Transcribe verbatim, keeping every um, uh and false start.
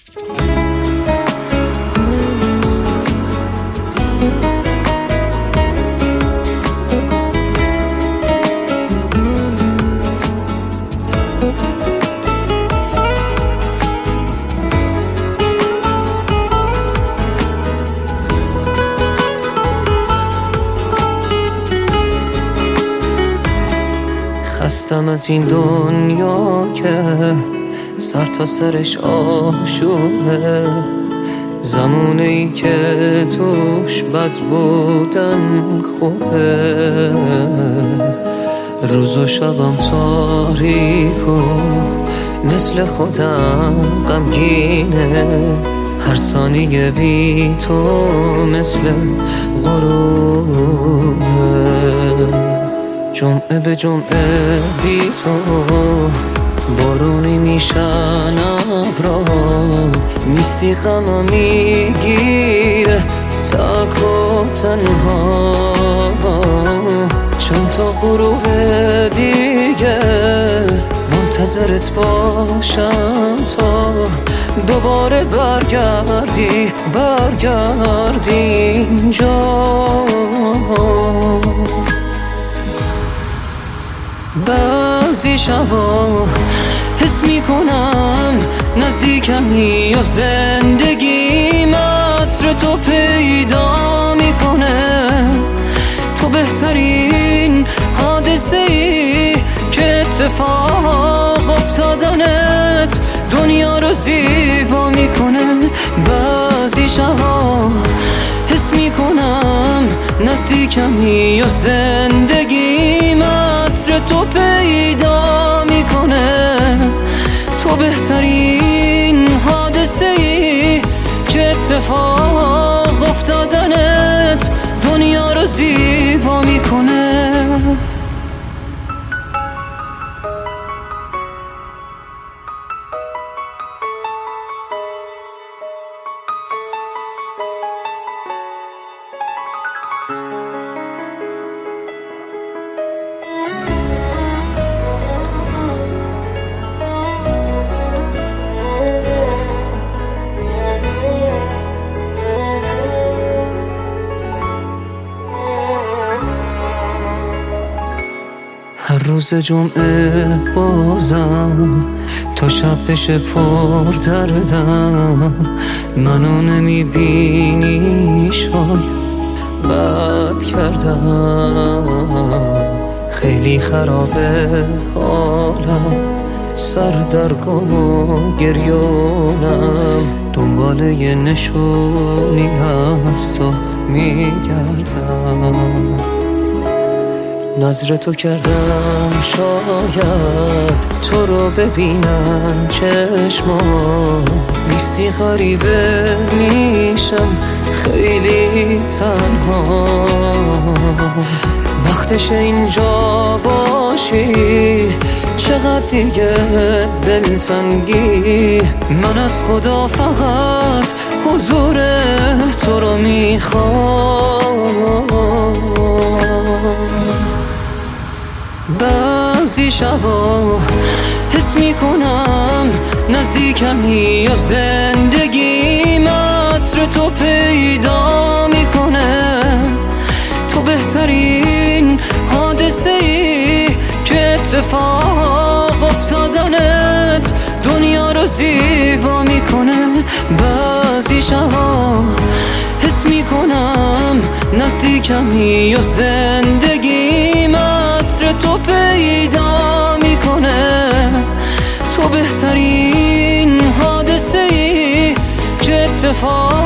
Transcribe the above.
خستم از این دنیا که سر تا سرش آشوبه، زمونه ای که توش بد بودن خوبه، روز و شبم تاریک و مثل خودم غمگینه، هر ثانیه بی تو مثل غروبه. جمعه به جمعه بی تو بارونی میشن ابرا، نیستی غمم میگیره تک و تنها، چند تا غروب دیگه منتظرت باشم تا دوباره برگردی برگردی اینجا. بعضی شبا حس میکنم نزدیکمی و زندگیم عطر تو پیدا میکنه، تو بهترین حادثه ای که اتفاق افتادنت دنیا رو زیبا میکنه. بعضی شبا حس میکنم نزدیکمی و زندگیم عطر تو پیدا میکنه، تو بهترین حادثه ای که اتفاق افتادنت دنیا رو زیبا میکنه. هر روز جمعه بازم تا شب بشه پر دردم، منو نمیبینی شاید بد کردم، خیلی خرابه حالم، سر در گم و گریونم، دنبال یه نشونی هست و میگردم. نظر تو کردم شاید تو رو ببینم چشما، نیستی غریبه میشم خیلی تنها، وقتش اینجا باشی چقدر دیگه دلتنگی، من از خدا فقط حضور تو رو میخوام. بعضی شبا حس میکنم نزدیکمی و زندگیم عطر تو پیدا میکنه، تو بهترین حادثه ای که اتفاق افتادنت دنیا رو زیبا میکنه. بعضی شبا حس میکنم نزدیکمی و زندگیم عطر تو پیدا میکنه، تو بهترین حادثه ای که اتفاق